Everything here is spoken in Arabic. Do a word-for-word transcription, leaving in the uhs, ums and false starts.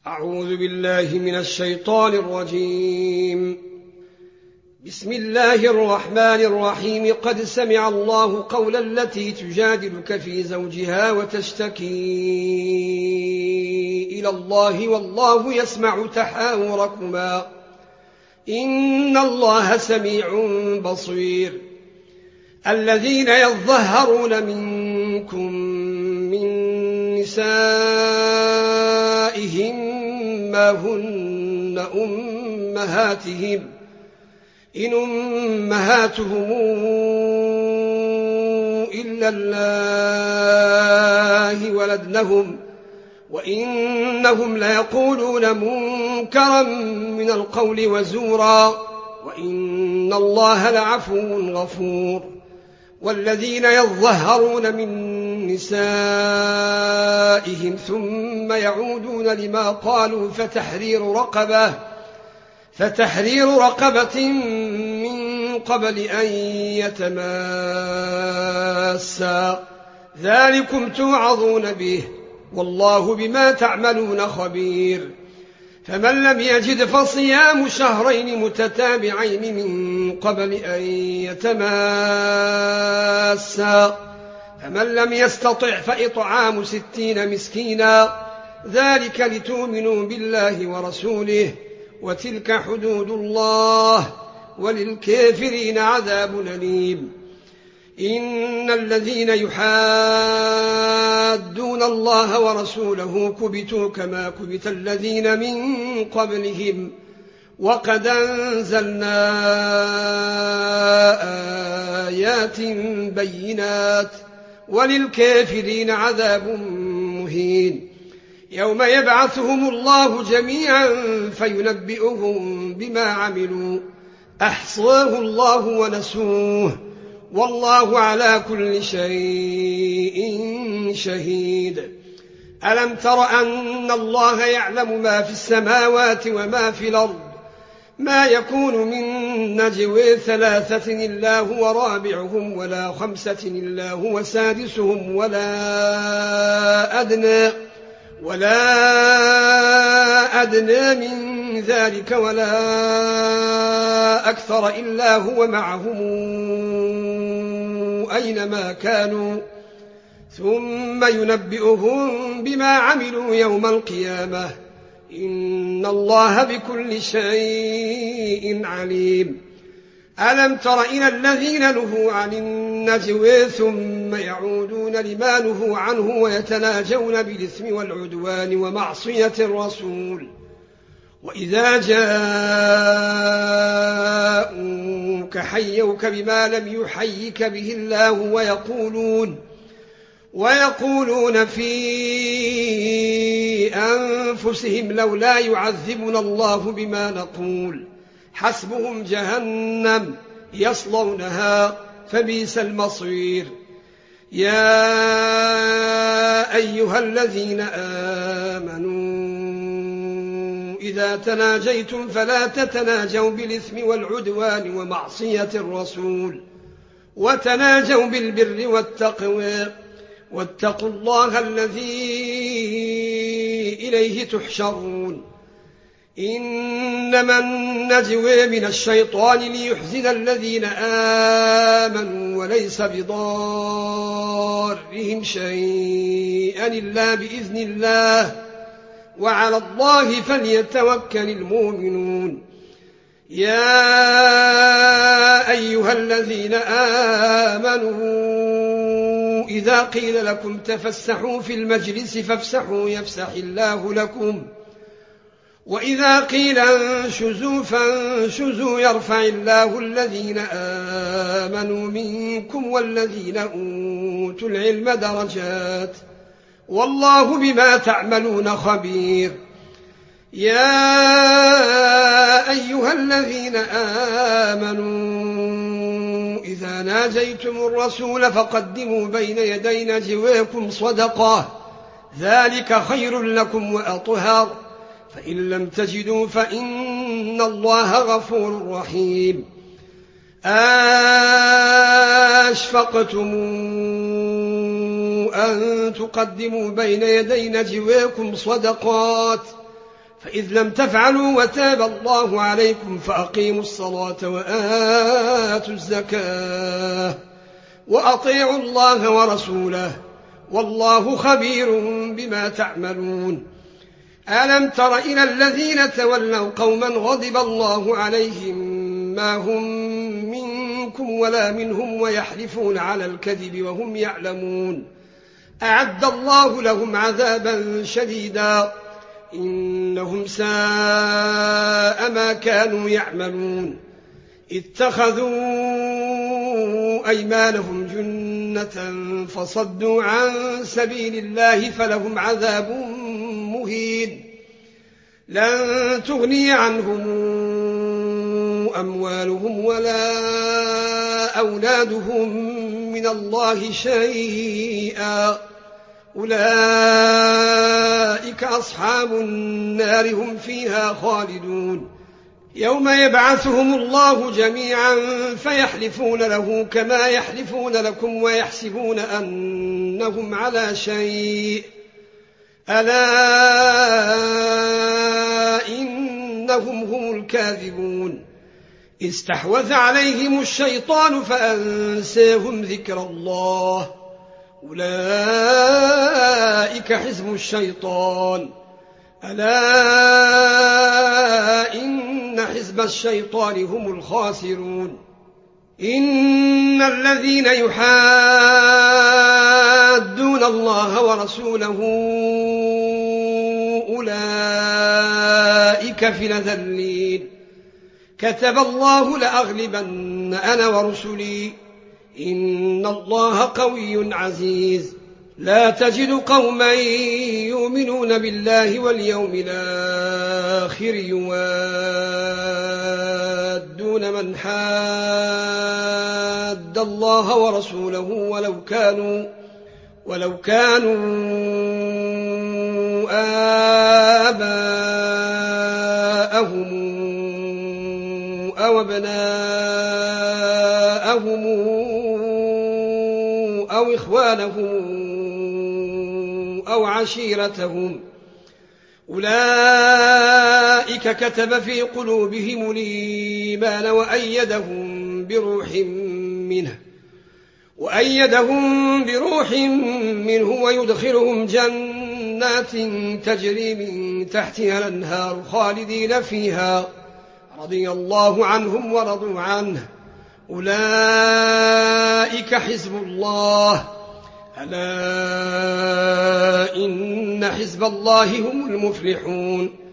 أعوذ بالله من الشيطان الرجيم. بسم الله الرحمن الرحيم. قد سمع الله قول التي تجادلك في زوجها وتشتكي إلى الله والله يسمع تحاوركما إن الله سميع بصير. الذين يظهرون منكم من نسائهم ما هن أمهاتهم إن أمهاتهم إلا الله ولدنهم وإنهم ليقولون منكرا من القول وزورا وإن الله لعفو غفور. والذين يظهرون من نسائهم ثم يعودون لما قالوا فتحرير رقبة فتحرير رقبة من قبل أن يتماسا ذلكم توعظون به والله بما تعملون خبير. فمن لم يجد فصيام شهرين متتابعين من قبل أن يتماسا فمن لم يستطع فإطعام ستين مسكينا ذلك لتؤمنوا بالله ورسوله وتلك حدود الله وللكافرين عذاب أليم. إن الذين يحادون الله ورسوله كبتوا كما كبت الذين من قبلهم وقد أنزلنا آيات بينات وللكافرين عذاب مهين. يوم يبعثهم الله جميعا فينبئهم بما عملوا أحصاه الله ونسوه والله على كل شيء شهيد. ألم تر أن الله يعلم ما في السماوات وما في الأرض ما يكون من نجوى ثلاثة إلا هو رابعهم ولا خمسة إلا هو سادسهم ولا أدنى ولا أدنى من ذلك ولا أكثر إلا هو معهم أينما كانوا ثم ينبئهم بما عملوا يوم القيامة إن الله بكل شيء عليم. ألم تر إلى الذين نهوا عن النجوى ثم يعودون لما نهوا عنه ويتناجون بالإثم والعدوان ومعصية الرسول وإذا جاءوك حيوك بما لم يحيك به الله ويقولون ويقولون في أنفسهم لولا يعذبنا الله بما نقول حسبهم جهنم يصلونها فبئس المصير. يا أيها الذين آمنوا إذا تناجيتم فلا تتناجوا بالإثم والعدوان ومعصية الرسول وتناجوا بالبر والتقوى واتقوا الله الذي إليه تحشرون. إنما النجوى من الشيطان ليحزن الذين آمنوا وليس بضارهم شيئا إلا بإذن الله وعلى الله فليتوكل المؤمنون. يا أيها الذين آمنوا إذا قيل لكم تفسحوا في المجلس فافسحوا يفسح الله لكم وإذا قيل انشزوا فانشزوا يرفع الله الذين آمنوا منكم والذين أوتوا العلم درجات والله بما تعملون خبير. يا أيها الذين آمنوا إذا ناجيتم الرسول فقدموا بين يدي نجواكم صدقة ذلك خير لكم وأطهر فإن لم تجدوا فإن الله غفور رحيم. أشفقتم أن تقدموا بين يدي نجواكم صدقات فإذ لم تفعلوا وتاب الله عليكم فأقيموا الصلاة وآتوا الزكاة وأطيعوا الله ورسوله والله خبير بما تعملون. ألم تر إلى الذين تولوا قوما غضب الله عليهم ما هم منكم ولا منهم ويحلفون على الكذب وهم يعلمون أعد الله لهم عذابا شديدا إنهم ساء ما كانوا يعملون. اتخذوا أيمانهم جنة فصدوا عن سبيل الله فلهم عذاب مهين لن تغني عنهم أموالهم ولا أولادهم من الله شيئا أولئك أصحاب النار هم فيها خالدون. يوم يبعثهم الله جميعا فيحلفون له كما يحلفون لكم ويحسبون أنهم على شيء ألا إنهم هم الكاذبون. استحوذ عليهم الشيطان فأنساهم ذكر الله أولئك حزب الشيطان ألا إن حزب الشيطان هم الخاسرون. إن الذين يحادون الله ورسوله أولئك في الأذلين كتب الله لأغلبن أنا ورسلي إن الله قوي عزيز. لا تجد قوما يؤمنون بالله واليوم الآخر يوادون من حاد الله ورسوله ولو كانوا ولو كانوا آباءهم أو أبناءهم أو إخوانهم أو عشيرتهم أولئك كتب في قلوبهم الإيمان وأيدهم بروح منه وأيدهم بروح منه ويدخلهم جنات تجري من تحتها الأنهار خالدين فيها رضي الله عنهم ورضوا عنه أولئك حزب الله ألا إن حزب الله هم المفلحون.